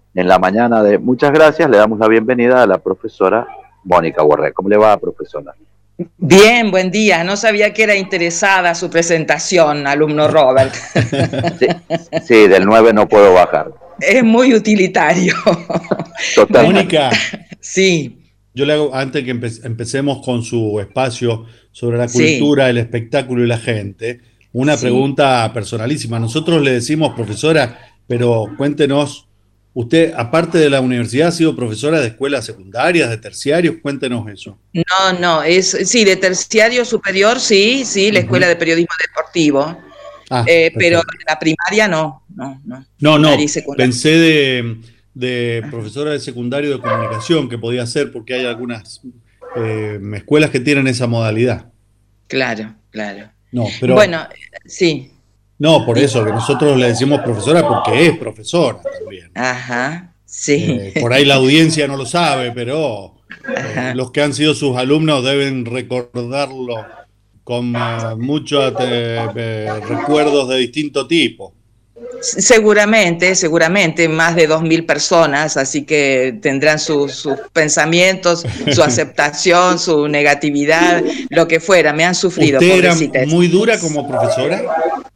en la mañana de Muchas Gracias le damos la bienvenida a la profesora Mónica Guarré. ¿Cómo le va, profesora? Bien, buen día. No sabía que era interesada su presentación, alumno Robert. Sí, sí, del 9 no puedo bajar. Es muy utilitario. Totalmente. Mónica, Sí, yo le hago, antes que empecemos con su espacio sobre la sí, cultura, el espectáculo y la gente, una sí. pregunta personalísima. Nosotros le decimos profesora, pero cuéntenos, usted, aparte de la universidad, ha sido profesora de escuelas secundarias, de terciarios, cuéntenos eso. No, sí, de terciario superior, sí, la Escuela Ujú. de Periodismo Deportivo, Ah, pero perfecto. la primaria no, No, primaria y no, secundaria. pensé de profesora de secundario de comunicación que podía ser porque hay algunas escuelas que tienen esa modalidad. Claro, claro. No, pero Bueno, sí, no, por di- eso que nosotros le decimos profesora porque es profesora también. ajá, sí, Por ahí la audiencia no lo sabe, pero ajá. los que han sido sus alumnos deben recordarlo con muchos recuerdos de distinto tipo. Seguramente, más de 2.000 personas, así que tendrán sus pensamientos, su aceptación, su negatividad, lo que fuera, me han sufrido, ¿Usted era pobrecitas. muy dura como profesora?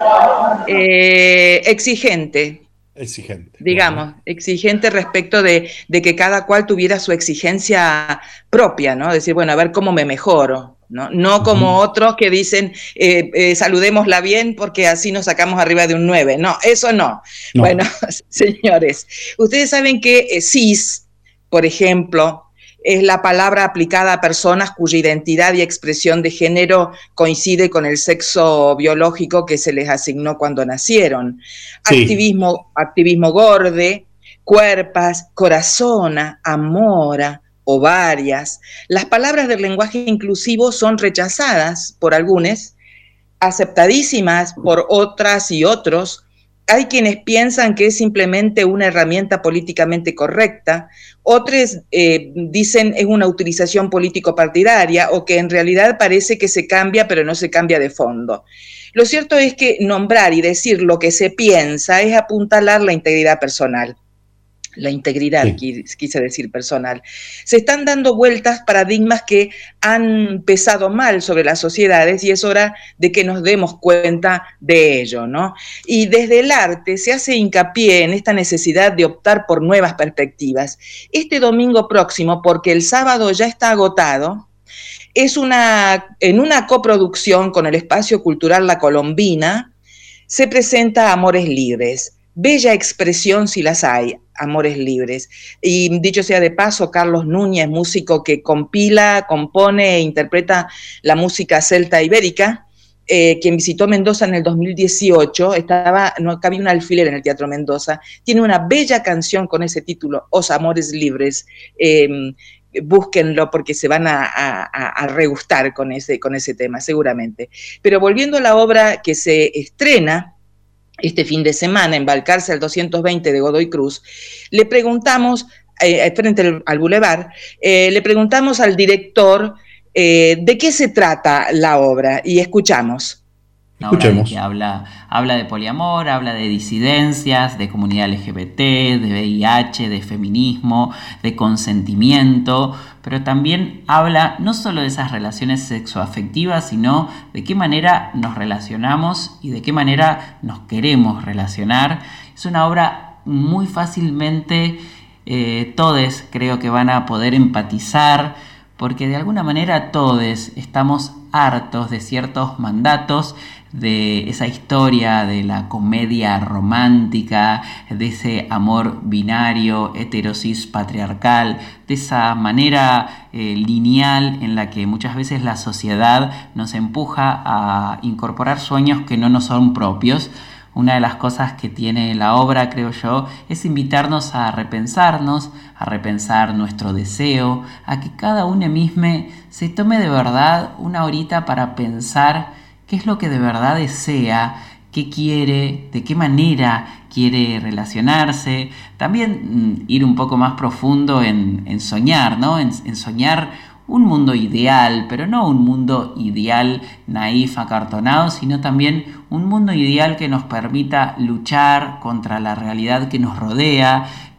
Exigente, Exigente, bueno. digamos, exigente respecto de que cada cual tuviera su exigencia propia, ¿no? Decir, bueno, a ver cómo me mejoro, ¿no? No como Ujú. otros que dicen, saludémosla bien porque así nos sacamos arriba de un 9. No, eso no. No, Bueno, señores, ustedes saben que cis, por ejemplo, es la palabra aplicada a personas cuya identidad y expresión de género coincide con el sexo biológico que se les asignó cuando nacieron. sí, Activismo gorde, cuerpas, corazona, amora, ovarias. Las palabras del lenguaje inclusivo son rechazadas por algunos, aceptadísimas por otras y otros. Hay quienes piensan que es simplemente una herramienta políticamente correcta, otros dicen es una utilización político-partidaria o que en realidad parece que se cambia pero no se cambia de fondo. Lo cierto es que nombrar y decir lo que se piensa es apuntalar la integridad personal. La integridad, sí. quise decir personal. Se están dando vueltas paradigmas que han pesado mal sobre las sociedades y es hora de que nos demos cuenta de ello, ¿no? Y desde el arte se hace hincapié en esta necesidad de optar por nuevas perspectivas. Este domingo próximo, porque el sábado ya está agotado, en una coproducción con el Espacio Cultural La Colombina, se presenta Amores Libres. Bella expresión si las hay, Amores Libres. Y dicho sea de paso, Carlos Núñez, músico que compila, compone e interpreta la música celta ibérica, quien visitó Mendoza en el 2018, no cabía un alfiler en el Teatro Mendoza, tiene una bella canción con ese título, Os Amores Libres. Búsquenlo porque se van a regustar con ese tema, seguramente. Pero volviendo a la obra que se estrena este fin de semana en Balcarce al 220 de Godoy Cruz, le preguntamos, frente al Boulevard, le preguntamos al director de qué se trata la obra y escuchamos. Una obra de que Escuchemos. habla de poliamor, habla de disidencias, de comunidad LGBT, de VIH, de feminismo, de consentimiento, pero también habla no solo de esas relaciones sexoafectivas, sino de qué manera nos relacionamos y de qué manera nos queremos relacionar. Es una obra muy fácilmente todos creo que van a poder empatizar, porque de alguna manera todos estamos hartos de ciertos mandatos, de esa historia de la comedia romántica, de ese amor binario, heterosis patriarcal, de esa manera lineal en la que muchas veces la sociedad nos empuja a incorporar sueños que no nos son propios. Una de las cosas que tiene la obra, creo yo, es invitarnos a repensarnos, a repensar nuestro deseo, a que cada uno mismo se tome de verdad una horita para pensar qué es lo que de verdad desea, qué quiere, de qué manera quiere relacionarse. También ir un poco más profundo en soñar, ¿no? En soñar un mundo ideal, pero no un mundo ideal naif, acartonado, sino también un mundo ideal que nos permita luchar contra la realidad que nos rodea,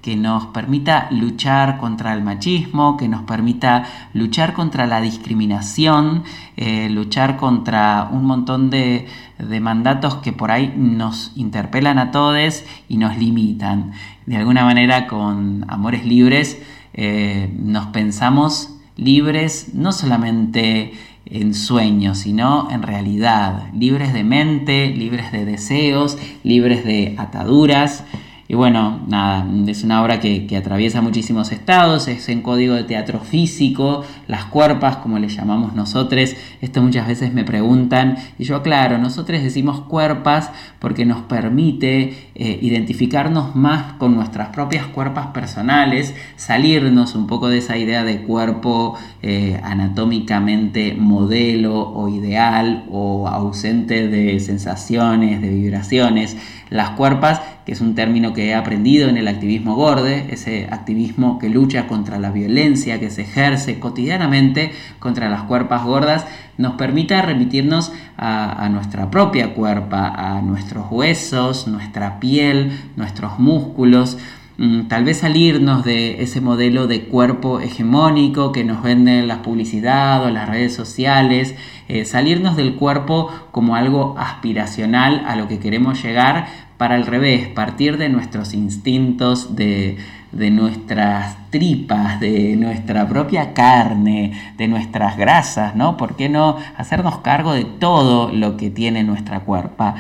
que nos permita luchar contra el machismo, que nos permita luchar contra la discriminación, luchar contra un montón de mandatos que por ahí nos interpelan a todos y nos limitan. De alguna manera, con Amores Libres nos pensamos libres no solamente en sueños, sino en realidad, libres de mente, libres de deseos, libres de ataduras. Y bueno, nada, es una obra que atraviesa muchísimos estados, es en código de teatro físico, las cuerpas, como le llamamos nosotros. Esto muchas veces me preguntan, y yo claro, nosotros decimos cuerpas porque nos permite identificarnos más con nuestras propias cuerpas personales, salirnos un poco de esa idea de cuerpo anatómicamente modelo o ideal o ausente de sensaciones, de vibraciones. Las cuerpas, que es un término que he aprendido en el activismo gorde, ese activismo que lucha contra la violencia que se ejerce cotidianamente contra las cuerpas gordas, nos permite remitirnos a nuestra propia cuerpa, a nuestros huesos, nuestra piel, nuestros músculos. Tal vez salirnos de ese modelo de cuerpo hegemónico que nos venden las publicidad o las redes sociales, salirnos del cuerpo como algo aspiracional a lo que queremos llegar, para al revés, partir de nuestros instintos, de nuestras tripas, de nuestra propia carne, de nuestras grasas, ¿no? ¿Por qué no hacernos cargo de todo lo que tiene nuestra cuerpa?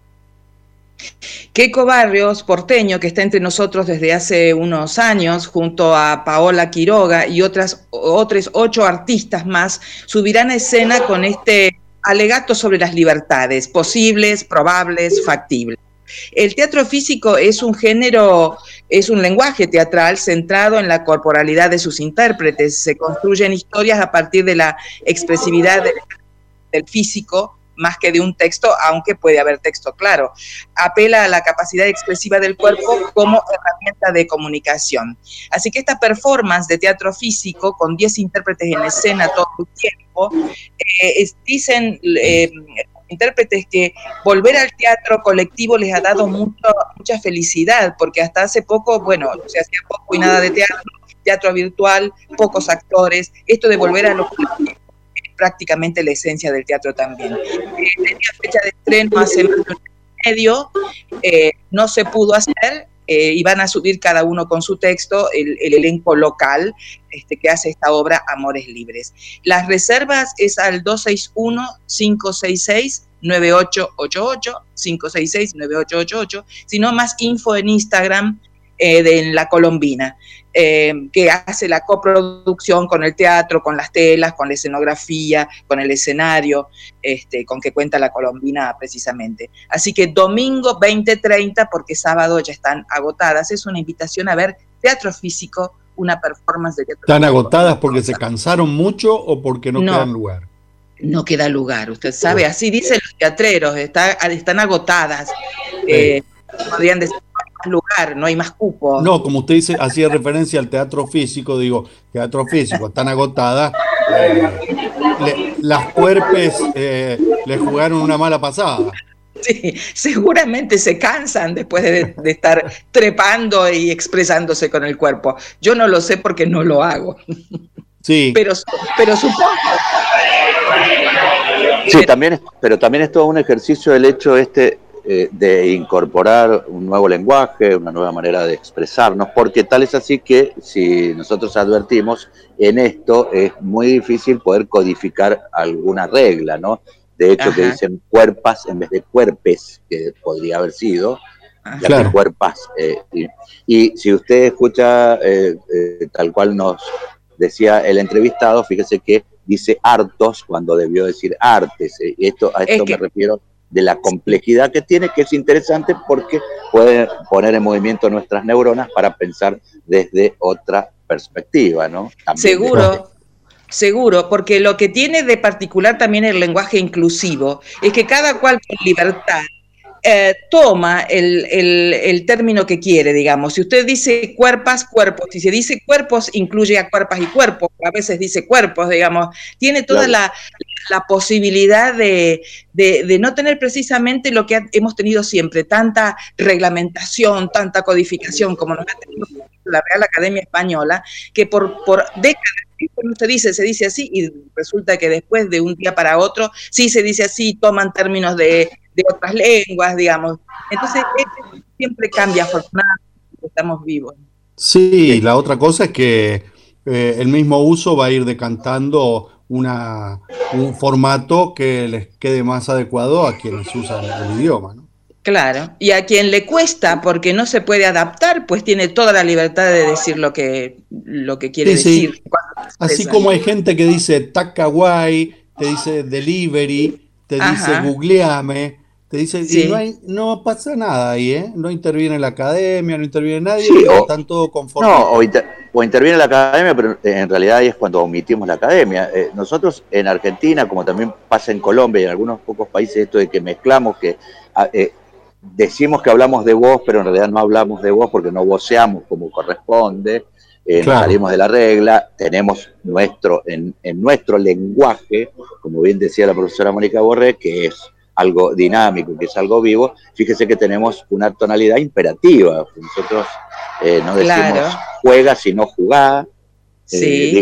Keiko Barrios, porteño, que está entre nosotros desde hace unos años, junto a Paola Quiroga y otros 8 artistas más, subirán a escena con este alegato sobre las libertades, posibles, probables, factibles. El teatro físico es un género, es un lenguaje teatral centrado en la corporalidad de sus intérpretes. Se construyen historias a partir de la expresividad del físico, más que de un texto, aunque puede haber texto claro. Apela a la capacidad expresiva del cuerpo como herramienta de comunicación. Así que esta performance de teatro físico, con 10 intérpretes en escena todo el tiempo, dicen intérpretes que volver al teatro colectivo les ha dado mucha felicidad, porque hasta hace poco, bueno, se hacía poco y nada de teatro virtual, pocos actores, esto de volver a lo colectivo prácticamente la esencia del teatro también. Tenía fecha de estreno hace más de un año y medio, no se pudo hacer, y van a subir cada uno con su texto el elenco local que hace esta obra Amores Libres. Las reservas es al 261-566-9888, 566-9888, sino más info en Instagram, de La Colombina, que hace la coproducción con el teatro, con las telas, con la escenografía, con el escenario, con que cuenta La Colombina precisamente. Así que domingo 20:30, porque sábado ya están agotadas. Es una invitación a ver teatro físico, una performance de teatro. ¿Están agotadas porque se cansaron mucho o porque no quedan lugar? No queda lugar, usted sabe, así dicen los teatreros, están agotadas. Podrían decir, lugar, no hay más cupo. No, como usted dice, hacía referencia al teatro físico, digo, teatro físico, están agotadas, las cuerpes le jugaron una mala pasada. Sí, seguramente se cansan después de estar trepando y expresándose con el cuerpo. Yo no lo sé porque no lo hago. Sí. Pero supongo. Sí, pero también es todo un ejercicio el hecho de incorporar un nuevo lenguaje, una nueva manera de expresarnos, porque tal es así que si nosotros advertimos en esto es muy difícil poder codificar alguna regla, ¿no? De hecho, que dicen cuerpas en vez de cuerpes, que podría haber sido, ya que cuerpas. Y si usted escucha tal cual nos decía el entrevistado, fíjese que dice hartos cuando debió decir artes. A esto me refiero, de la complejidad que tiene, que es interesante porque puede poner en movimiento nuestras neuronas para pensar desde otra perspectiva, ¿no? También Seguro, porque lo que tiene de particular también el lenguaje inclusivo es que cada cual con libertad toma el término que quiere, digamos. Si usted dice cuerpas, cuerpos. Si se dice cuerpos, incluye a cuerpas y cuerpos. A veces dice cuerpos, digamos. Tiene toda la posibilidad de no tener precisamente lo que hemos tenido siempre, tanta reglamentación, tanta codificación como nos ha tenido la Real Academia Española, que por décadas no se dice así, y resulta que después de un día para otro, sí se dice así, toman términos de otras lenguas, digamos. Entonces, siempre cambia, afortunadamente, estamos vivos. Sí, la otra cosa es que el mismo uso va a ir decantando un formato que les quede más adecuado a quienes usan el idioma, ¿no? Claro, y a quien le cuesta porque no se puede adaptar, pues tiene toda la libertad de decir lo que quiere decir. Sí. Así como hay gente que dice Takawai, te dice delivery, te dice googleame, te dice, sí. y no pasa nada ahí, ¿eh? No interviene la academia, no interviene nadie, sí, están todos conformes. No, o interviene la academia, pero en realidad ahí es cuando omitimos la academia. Nosotros en Argentina, como también pasa en Colombia y en algunos pocos países, esto de que mezclamos, que decimos que hablamos de voz, pero en realidad no hablamos de voz porque no voceamos como corresponde, claro. Nos salimos de la regla, tenemos en nuestro lenguaje, como bien decía la profesora Mónica Borré, que es algo dinámico, que es algo vivo. Fíjese que tenemos una tonalidad imperativa. Nosotros no decimos claro. Juega, sino jugá. Sí.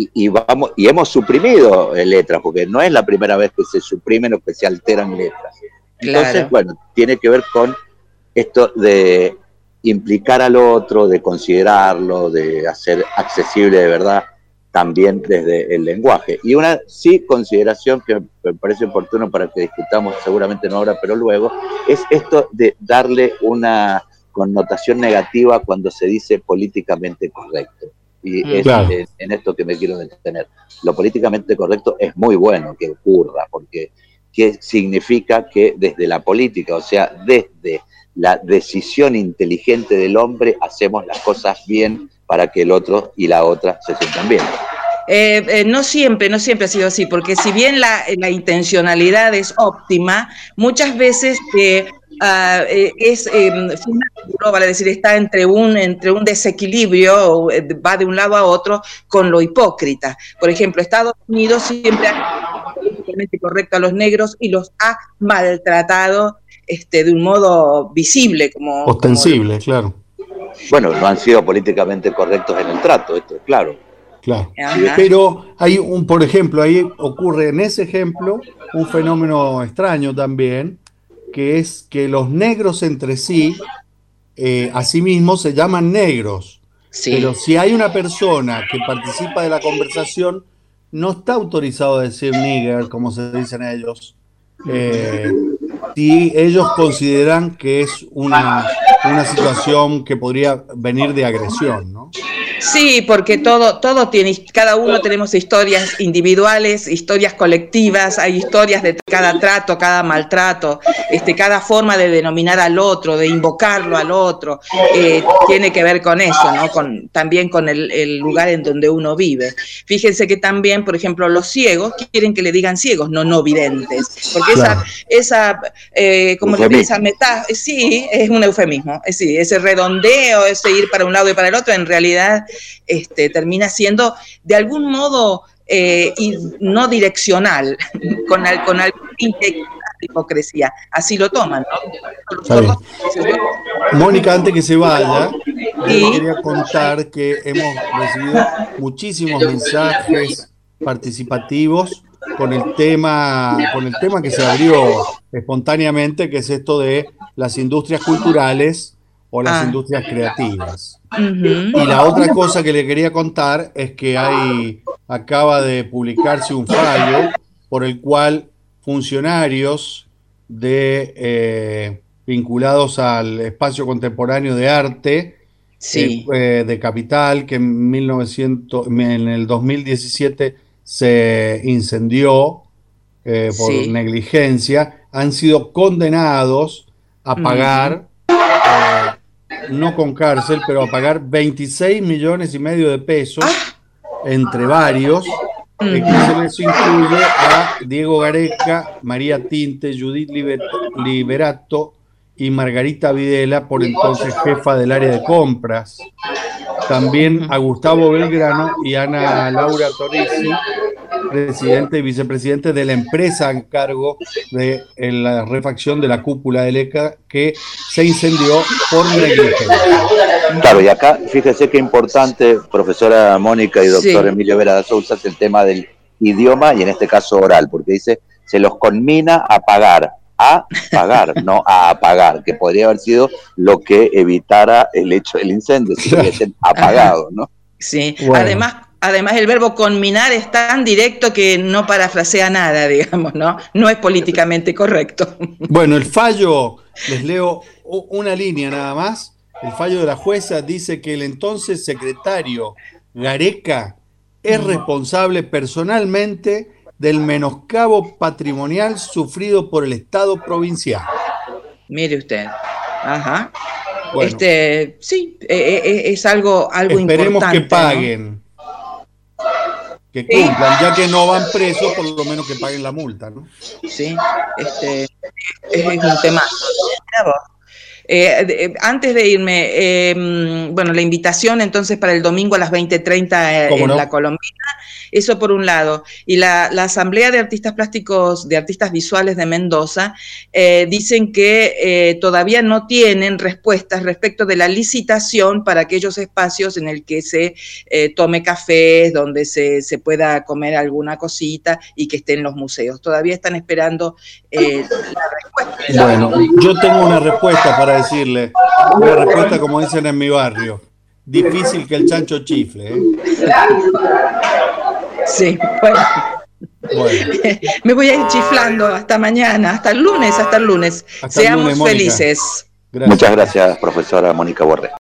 Y hemos suprimido letras, porque no es la primera vez que se suprimen o que se alteran letras. Entonces, claro. Bueno, tiene que ver con esto de implicar al otro, de considerarlo, de hacer accesible de verdad también desde el lenguaje. Y una consideración que me parece oportuno para que discutamos, seguramente no ahora, pero luego, es esto de darle una connotación negativa cuando se dice políticamente correcto. Y es claro. en esto que me quiero detener. Lo políticamente correcto es muy bueno que ocurra, porque ¿qué significa? Que desde la política, o sea, desde la decisión inteligente del hombre, hacemos las cosas bien para que el otro y la otra se sientan bien. No siempre ha sido así, porque si bien la intencionalidad es óptima, muchas veces es vale decir, está entre un desequilibrio, va de un lado a otro con lo hipócrita. Por ejemplo, Estados Unidos siempre ha políticamente correcto a los negros y los ha maltratado de un modo visible, ostensible, claro. Bueno, no han sido políticamente correctos en el trato, esto es claro. Claro, pero hay por ejemplo, ahí ocurre en ese ejemplo un fenómeno extraño también, que es que los negros entre sí, a sí mismos se llaman negros, sí. Pero si hay una persona que participa de la conversación, no está autorizado a decir nigger, como se dicen ellos, si ellos consideran que es una situación que podría venir de agresión, ¿no? Sí, porque todo tiene, cada uno tenemos historias individuales, historias colectivas, hay historias de cada trato, cada maltrato, cada forma de denominar al otro, de invocarlo al otro, tiene que ver con eso, ¿no? También con el lugar en donde uno vive. Fíjense que también, por ejemplo, los ciegos quieren que le digan ciegos, no videntes, porque claro. esa metáfora, sí, es un eufemismo, sí, ese redondeo, ese ir para un lado y para el otro, en realidad termina siendo de algún modo y no direccional, con alguna hipocresía. Así lo toman, ¿no? Mónica, antes que se vaya, yo quería contar que hemos recibido muchísimos mensajes participativos con el tema que se abrió espontáneamente, que es esto de las industrias culturales o las industrias creativas. Y la otra cosa que le quería contar es que acaba de publicarse un fallo por el cual funcionarios vinculados al espacio contemporáneo de arte sí. De Capital, que en el 2017 se incendió por sí. negligencia, han sido condenados a pagar no con cárcel, pero a pagar 26,5 millones de pesos entre varios, que se les incluye a Diego Gareca, María Tinte, Judith Liberato y Margarita Videla, por entonces jefa del área de compras. También a Gustavo Belgrano y Ana Laura Torrisi, presidente y vicepresidente de la empresa en cargo de la refacción de la cúpula del ECA, que se incendió por negligencia. Claro, y acá fíjese qué importante, profesora Mónica y doctor Emilio Vera da Sousa, es el tema del idioma y en este caso oral, porque dice, se los conmina a pagar, no a apagar, que podría haber sido lo que evitara el hecho del incendio, si lo hubiesen apagado, ¿no? Sí, bueno. Además el verbo conminar es tan directo que no parafrasea nada, digamos, ¿no? No es políticamente correcto. Bueno, el fallo, les leo una línea nada más. El fallo de la jueza dice que el entonces secretario Gareca es responsable personalmente del menoscabo patrimonial sufrido por el Estado provincial. Mire usted. Ajá. Bueno, sí, es algo importante. Esperemos que paguen. ¿No? Que cumplan, ya que no van presos, por lo menos que paguen la multa, ¿no? Sí, es un tema. Antes de irme, bueno, la invitación entonces para el domingo a las 20:30 en La Colombina, eso por un lado. Y la Asamblea de Artistas Plásticos, de Artistas Visuales de Mendoza, dicen que todavía no tienen respuestas respecto de la licitación para aquellos espacios en el que se tome cafés, donde se pueda comer alguna cosita y que estén los museos. Todavía están esperando la respuesta. Bueno, yo tengo una respuesta para decirle, una respuesta como dicen en mi barrio, difícil que el chancho chifle, ¿eh? Sí, bueno. Me voy a ir chiflando hasta mañana, hasta el lunes. Seamos felices. Muchas gracias, profesora Mónica Borré.